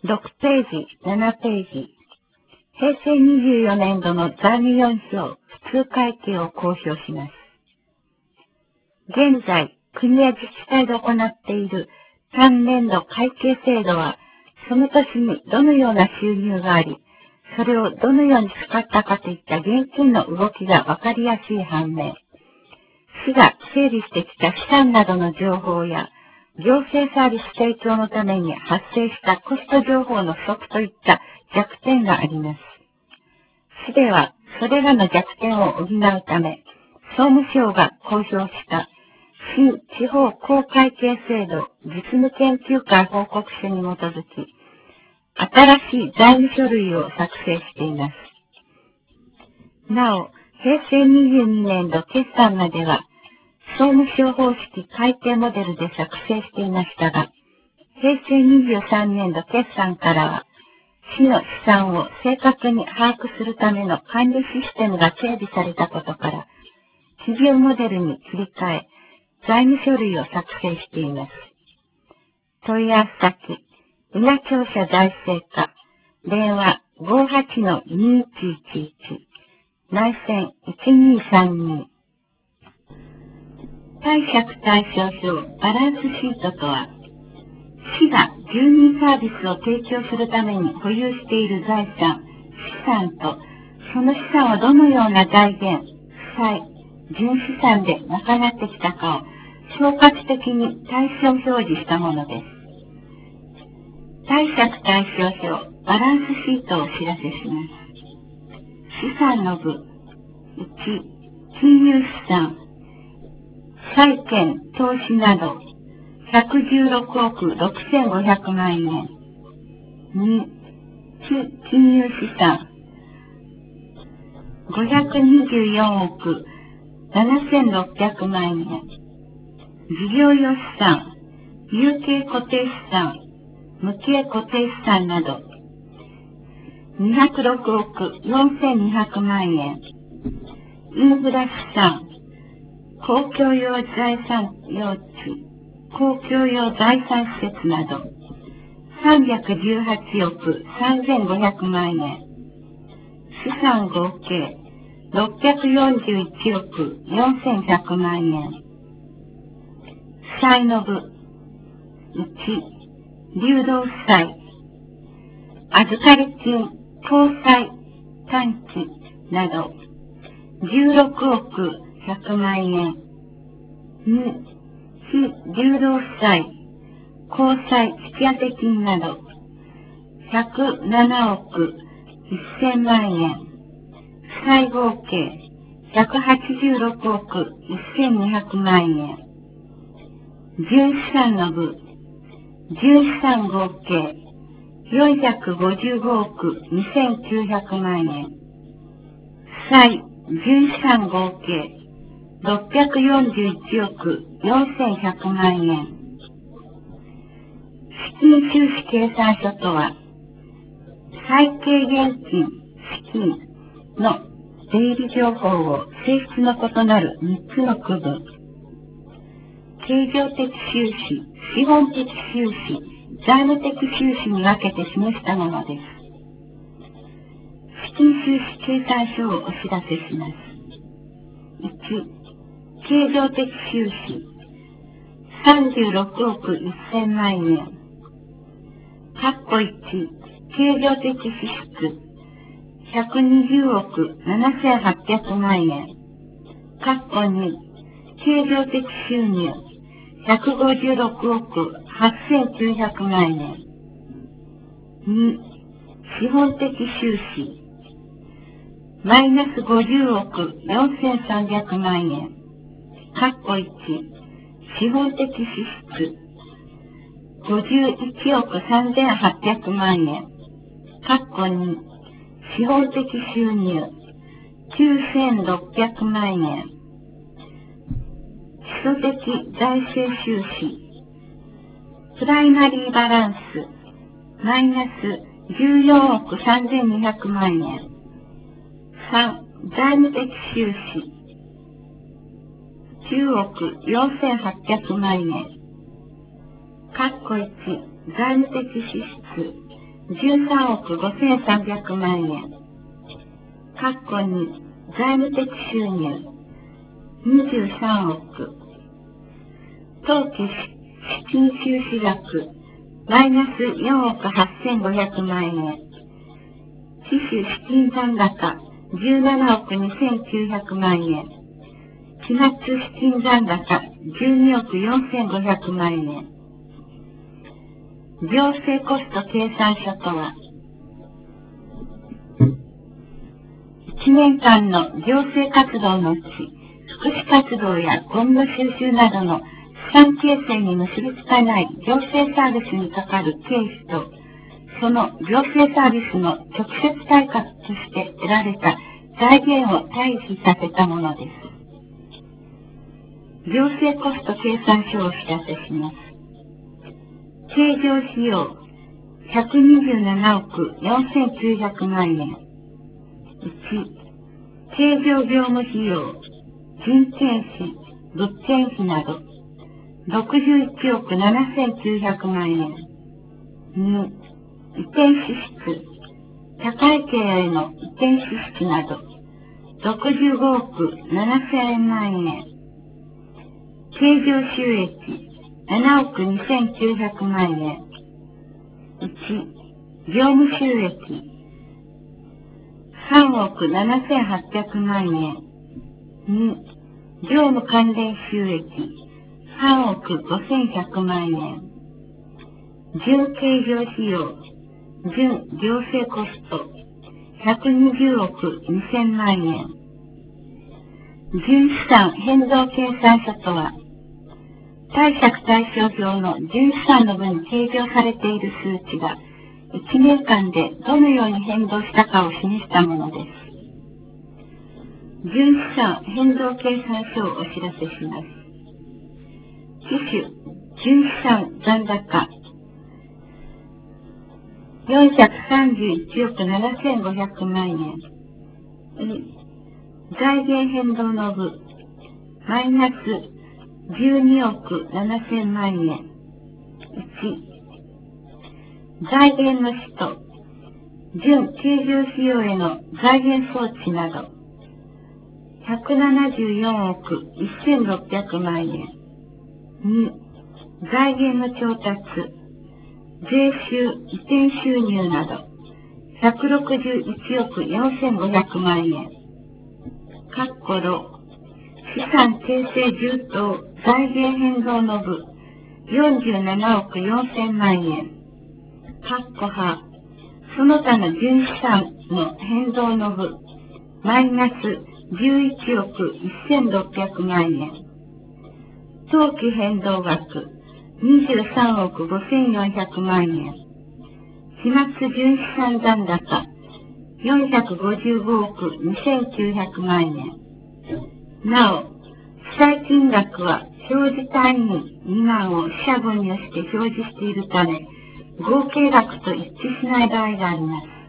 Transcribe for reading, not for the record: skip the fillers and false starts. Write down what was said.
6ページ、7ページ。平成24年度の財務4票普通会計を公表します。現在、国や自治体で行っている単年度会計制度は、その年にどのような収入があり、それをどのように使ったかといった現金の動きがわかりやすい反面、市が整理してきた資産などの情報や、行政サービス提供のために発生したコスト情報の不足といった弱点があります。市では、それらの弱点を補うため、総務省が公表した新地方公会計制度実務研究会報告書に基づき、新しい財務書類を作成しています。なお、平成22年度決算までは、総務省方式会計モデルで作成していましたが、平成23年度決算からは、市の資産を正確に把握するための管理システムが整備されたことから、企業モデルに切り替え、財務書類を作成しています。問い合わせ先、稲庁舎財政課、電話 58-2111、内線1232。貸借対照表バランスシートとは、市が住民サービスを提供するために保有している財産、資産と、その資産をどのような財源、負債、純資産で賄ってきたかを総括的に対照表示したものです。貸借対照表バランスシートをお知らせします。資産の部、1、金融資産、債券、投資など、116億6500万円。2、非金融資産、524億7600万円。事業用資産、有形固定資産、無形固定資産など、206億4200万円。インフラ資産、公共用財産用地、公共用財産施設など、318億3500万円。資産合計、641億4100万円。負債の部、1、流動負債、預かり金、公債、短期など、16億100万円。2、非流動負債、公債引き当て金など、107億1000万円。負債合計、186億1200万円。純資産の部、純資産合計、455億2900万円。負債、純資産合計、641億4100万円。資金収支計算書とは、会計現金、資金の出入り情報を性質の異なる3つの区分、経常的収支、資本的収支、財務的収支に分けて示したものです。資金収支計算書をお知らせします。1、経常的収支、36億1000万円。括弧1、経常的支出、120億7800万円。括弧2、経常的収入、156億8900万円。2、資本的収支、マイナス50億4300万円。括弧1、資本的支出、51億3800万円。括弧2、資本的収入、9600万円。基礎的財政収支、プライマリーバランス、マイナス14億3200万円。3、財務的収支、10億4800万円。括弧1、財務的支出、 13億5300万円。括弧2、財務的収入23億。当期資金収支額マイナス4億8500万円。期首資金残高17億2900万円。期末資金残高12億4500万円。行政コスト計算書とは、1年間の行政活動のうち、福祉活動やゴミの収集などの資産形成に結びつかない行政サービスにかかる経費と、その行政サービスの直接対価として得られた財源を対比させたものです。行政コスト計算書をお知らせします。経常費用127億4900万円。1、経常業務費用、人件費、物件費など、61億7900万円。2、移転支出、他会計への移転支出など、65億7000万円。経常収益、7億2900万円。1、業務収益、3億7800万円。2、業務関連収益、3億5100万円。準経常費用、準行政コスト、120億2000万円。純資産変動計算書とは、貸借対照表の純資産の分に計上されている数値が、1年間でどのように変動したかを示したものです。純資産変動計算書をお知らせします。期首、純資産残高、431億7500万円。財源変動の部、マイナス12億7000万円。1、財源の使途、準経常費用への財源装置など、174億1600万円。2、財源の調達、税収、移転収入など、161億4500万円。括弧6、資産形成充当財源変動の部、47億4000万円。括弧8、その他の純資産の変動の部、マイナス11億1600万円。当期変動額、23億5400万円。期末純資産残高、455億2900万円。なお、記載金額は表示単位未満を四捨五入して表示しているため、合計額と一致しない場合があります。